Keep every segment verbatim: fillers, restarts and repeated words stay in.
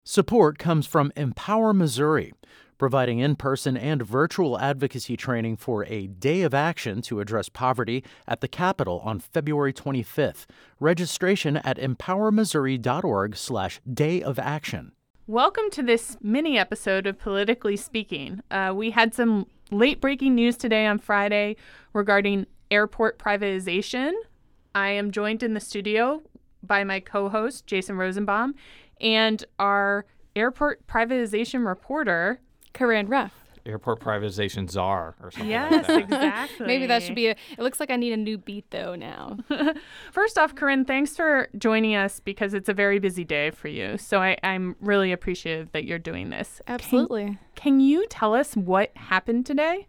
Support comes from Empower Missouri, providing in-person and virtual advocacy training for a day of action to address poverty at the Capitol on February twenty-fifth. Registration at empowermissouri.org slash day of action. Welcome to this mini episode of Politically Speaking. Uh, we had some late breaking news today on Friday regarding airport privatization. I am joined in the studio by my co-host, Jason Rosenbaum, and our airport privatization reporter, Corinne Ruff. Airport privatization czar or something yes, like that. Exactly. Maybe that should be a, it looks like I need a new beat though now. First off, Corinne, thanks for joining us because it's a very busy day for you. So I, I'm really appreciative that you're doing this. Absolutely. Can, can you tell us what happened today?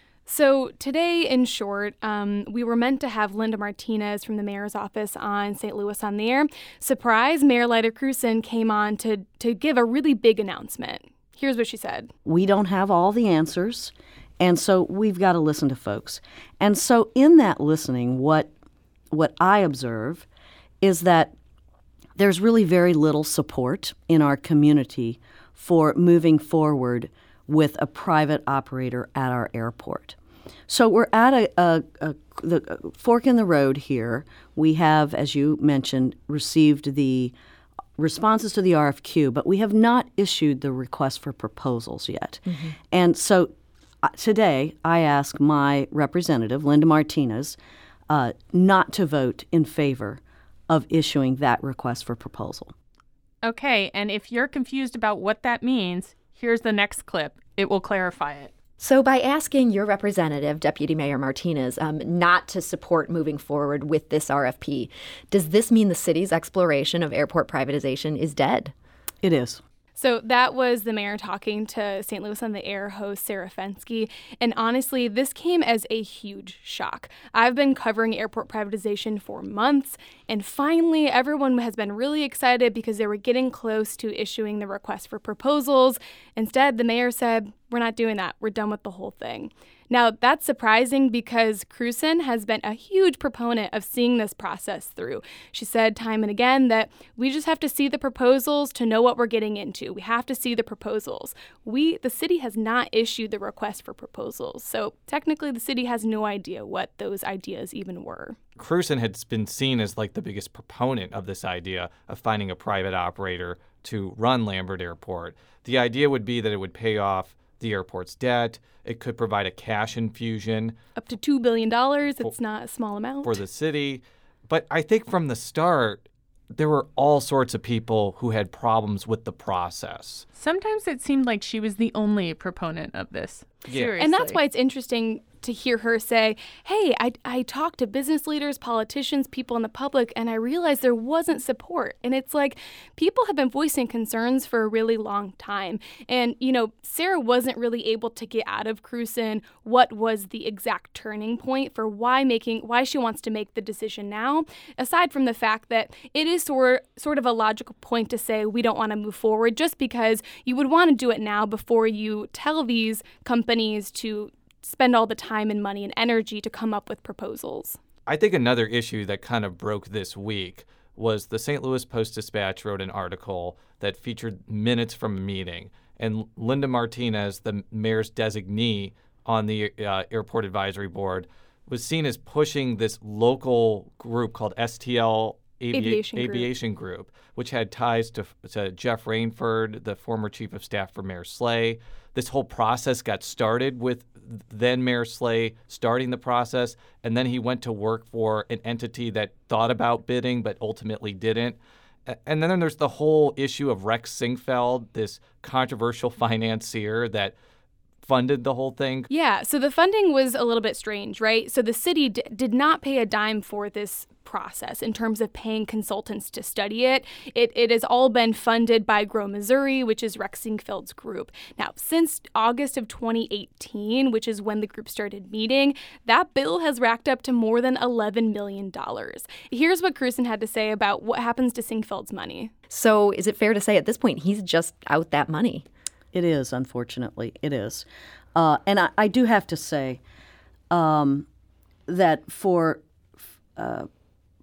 So today, in short, um, we were meant to have Linda Martinez from the mayor's office on Saint Louis on the Air. Surprise, Mayor Lyda Krewson came on to, to give a really big announcement. Here's what she said. We don't have all the answers, and so we've got to listen to folks. And so in that listening, what what I observe is that there's really very little support in our community for moving forward with a private operator at our airport. So we're at a, a, a, the, a fork in the road here. We have, as you mentioned, received the responses to the R F Q, but we have not issued the request for proposals yet. Mm-hmm. And so uh, today I ask my representative, Linda Martinez, uh, not to vote in favor of issuing that request for proposal. Okay, and if you're confused about what that means, here's the next clip. It will clarify it. So by asking your representative, Deputy Mayor Martinez, um, not to support moving forward with this R F P, does this mean the city's exploration of airport privatization is dead? It is. So that was the mayor talking to Saint Louis on the Air host Sarah Fenske. And honestly, this came as a huge shock. I've been covering airport privatization for months, and finally everyone has been really excited because they were getting close to issuing the request for proposals. Instead, the mayor said, we're not doing that. We're done with the whole thing. Now, that's surprising because Krewson has been a huge proponent of seeing this process through. She said time and again that we just have to see the proposals to know what we're getting into. We have to see the proposals. We, the city, has not issued the request for proposals. So technically, the city has no idea what those ideas even were. Krewson had been seen as like the biggest proponent of this idea of finding a private operator to run Lambert Airport. The idea would be that it would pay off the airport's debt. It could provide a cash infusion. Up to two billion dollars. It's not a small amount. For the city. But I think from the start, there were all sorts of people who had problems with the process. Sometimes it seemed like she was the only proponent of this. Yeah. Seriously. And that's why it's interesting to hear her say, hey, I, I talked to business leaders, politicians, people in the public, and I realized there wasn't support. And it's like people have been voicing concerns for a really long time. And, you know, Sarah wasn't really able to get out of Krewson what was the exact turning point for why making why she wants to make the decision now, aside from the fact that it is sort, sort of a logical point to say we don't want to move forward just because you would want to do it now before you tell these companies to spend all the time and money and energy to come up with proposals. I think another issue that kind of broke this week was the Saint Louis Post-Dispatch wrote an article that featured minutes from a meeting. And Linda Martinez, the mayor's designee on the uh, Airport Advisory Board, was seen as pushing this local group called S T L Avi- Aviation, Aviation Group. Group, which had ties to, to Jeff Rainford, the former chief of staff for Mayor Slay. This whole process got started with then Mayor Slay starting the process, and then he went to work for an entity that thought about bidding but ultimately didn't. And then there's the whole issue of Rex Sinquefield, this controversial financier that funded the whole thing. Yeah, so the funding was a little bit strange, right? So the city d- did not pay a dime for this process in terms of paying consultants to study it. It it has all been funded by Grow Missouri, which is Rex Sinquefield's group. Now, since August of twenty eighteen, which is when the group started meeting, that bill has racked up to more than eleven million dollars. Here's what Krewson had to say about what happens to Sinquefield's money. So is it fair to say at this point he's just out that money? It is, unfortunately. It is. Uh, and I, I do have to say um, that for uh,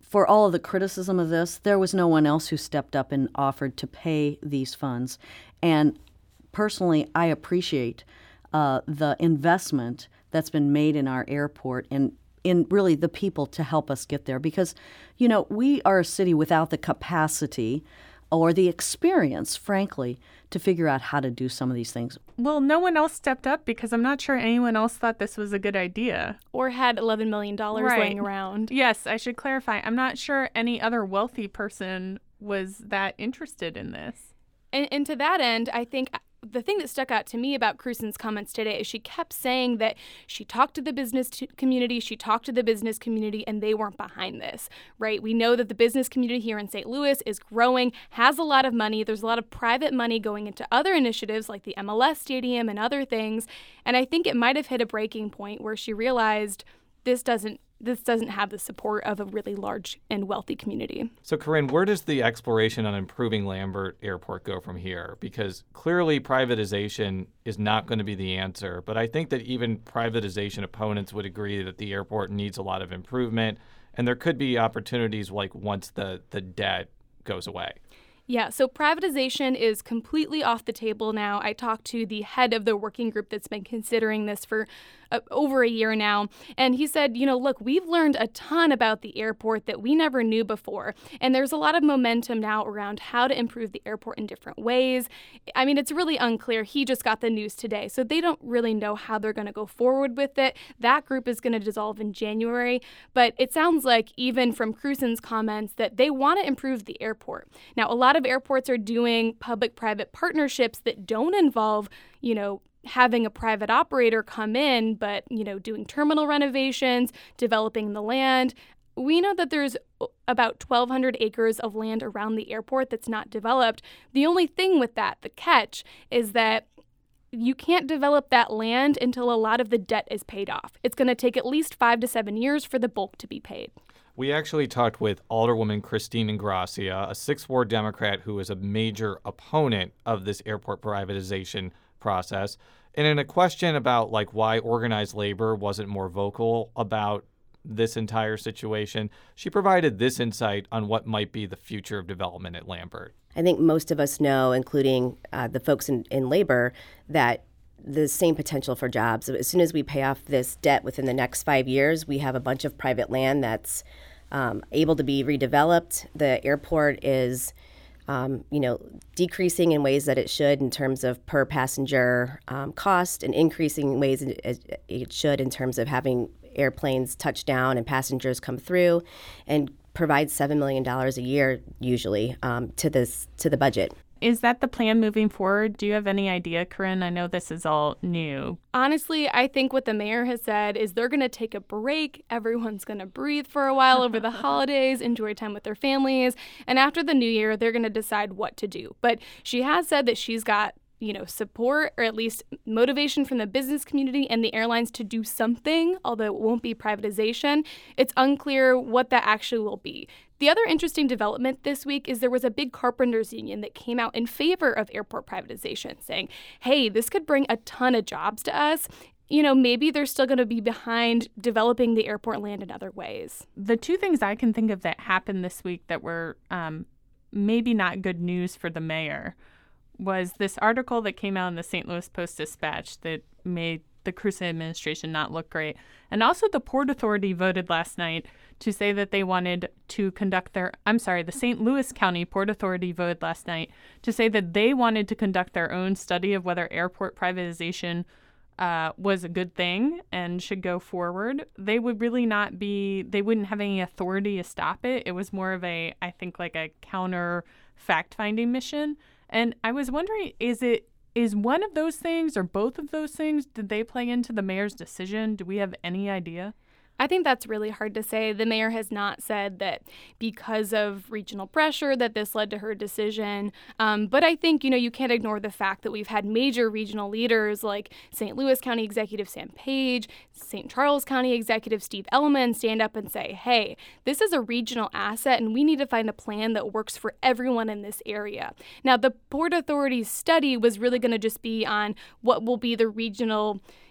for all of the criticism of this, there was no one else who stepped up and offered to pay these funds. And personally, I appreciate uh, the investment that's been made in our airport and in really the people to help us get there. Because, you know, we are a city without the capacity or the experience, frankly, to figure out how to do some of these things. Well, no one else stepped up because I'm not sure anyone else thought this was a good idea. Or had eleven million dollars Right. laying around. Yes, I should clarify. I'm not sure any other wealthy person was that interested in this. And, and to that end, I think the thing that stuck out to me about Crusen's comments today is she kept saying that she talked to the business t- community, she talked to the business community, and they weren't behind this, right? We know that the business community here in Saint Louis is growing, has a lot of money. There's a lot of private money going into other initiatives like the M L S Stadium and other things. And I think it might have hit a breaking point where she realized this doesn't this doesn't have the support of a really large and wealthy community. So, Corinne, where does the exploration on improving Lambert Airport go from here? Because clearly privatization is not going to be the answer, but I think that even privatization opponents would agree that the airport needs a lot of improvement, and there could be opportunities like once the, the debt goes away. Yeah, so privatization is completely off the table now. I talked to the head of the working group that's been considering this for uh, over a year now, and he said, you know, look, we've learned a ton about the airport that we never knew before, and there's a lot of momentum now around how to improve the airport in different ways. I mean, it's really unclear. He just got the news today, so they don't really know how they're going to go forward with it. That group is going to dissolve in January, but it sounds like even from Crusen's comments that they want to improve the airport. Now, a lot of airports are doing public-private partnerships that don't involve, you know, having a private operator come in, but, you know, doing terminal renovations, developing the land. We know that there's about twelve hundred acres of land around the airport that's not developed. The only thing with that, the catch, is that you can't develop that land until a lot of the debt is paid off. It's going to take at least five to seven years for the bulk to be paid. We actually talked with Alderwoman Christine Ingracia, a sixth Ward Democrat who is a major opponent of this airport privatization process. And in a question about like why organized labor wasn't more vocal about this entire situation, she provided this insight on what might be the future of development at Lambert. I think most of us know, including uh, the folks in, in labor, that the same potential for jobs. As soon as we pay off this debt within the next five years, we have a bunch of private land that's um, able to be redeveloped. The airport is, um, you know, decreasing in ways that it should in terms of per passenger um, cost, and increasing in ways it, it should in terms of having airplanes touch down and passengers come through, and provide seven million dollars a year usually um, to this to the budget. Is that the plan moving forward? Do you have any idea, Corinne? I know this is all new. Honestly, I think what the mayor has said is they're going to take a break. Everyone's going to breathe for a while over the holidays, enjoy time with their families. And after the new year, they're going to decide what to do. But she has said that she's got, you know, support or at least motivation from the business community and the airlines to do something, although it won't be privatization. It's unclear what that actually will be. The other interesting development this week is there was a big carpenters union that came out in favor of airport privatization, saying, hey, this could bring a ton of jobs to us. You know, maybe they're still going to be behind developing the airport land in other ways. The two things I can think of that happened this week that were um, maybe not good news for the mayor was this article that came out in the Saint Louis Post-Dispatch that made the Crusen administration not look great. And also the Port Authority voted last night to say that they wanted to conduct their, I'm sorry, the Saint Louis County Port Authority voted last night to say that they wanted to conduct their own study of whether airport privatization uh, was a good thing and should go forward. They would really not be, they wouldn't have any authority to stop it. It was more of a, I think, like a counter fact-finding mission. And I was wondering, is it is one of those things or both of those things, did they play into the mayor's decision? Do we have any idea? I think that's really hard to say. The mayor has not said that because of regional pressure that this led to her decision. Um, but I think, you know, you can't ignore the fact that we've had major regional leaders like Saint Louis County Executive Sam Page, Saint Charles County Executive Steve Ellman stand up and say, hey, this is a regional asset and we need to find a plan that works for everyone in this area. Now, the Port Authority's study was really going to just be on what will be the regional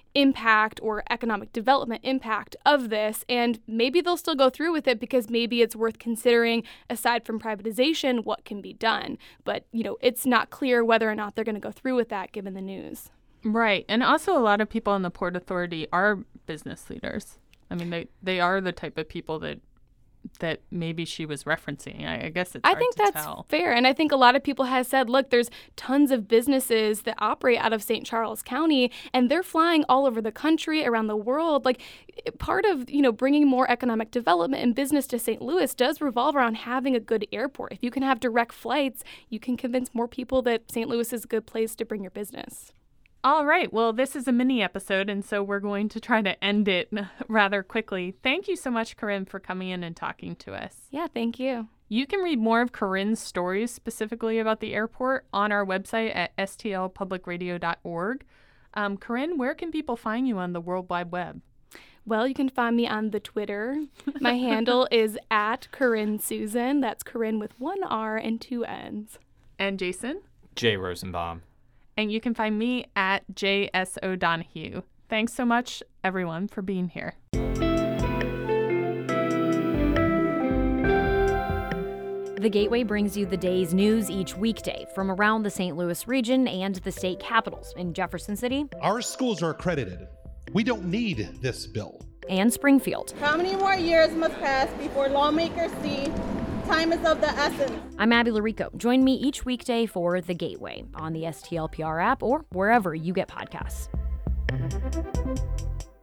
impact or economic development impact of this, and maybe they'll still go through with it because maybe it's worth considering, aside from privatization, what can be done. But, you know, it's not clear whether or not they're going to go through with that given the news. Right. And also a lot of people in the Port Authority are business leaders. I mean, they, they are the type of people that that maybe she was referencing. I, I guess it's I hard think to that's tell. fair. And I think a lot of people have said, look, there's tons of businesses that operate out of Saint Charles County, and they're flying all over the country, around the world. Like, part of, you know, bringing more economic development and business to Saint Louis does revolve around having a good airport. If you can have direct flights, you can convince more people that Saint Louis is a good place to bring your business. All right. Well, this is a mini episode, and so we're going to try to end it rather quickly. Thank you so much, Corinne, for coming in and talking to us. Yeah, thank you. You can read more of Corinne's stories specifically about the airport on our website at s t l public radio dot org. Um, Corinne, where can people find you on the World Wide Web? Well, you can find me on the Twitter. My handle is at Corinne Susan. That's Corinne with one R and two N's. And Jason? Jay Rosenbaum. And you can find me at J S O'Donohue. Thanks so much, everyone, for being here. The Gateway brings you the day's news each weekday from around the Saint Louis region and the state capitals in Jefferson City. Our schools are accredited. We don't need this bill. And Springfield. How many more years must pass before lawmakers see time is of the essence? I'm Abby Larico. Join me each weekday for The Gateway on the S T L P R app or wherever you get podcasts.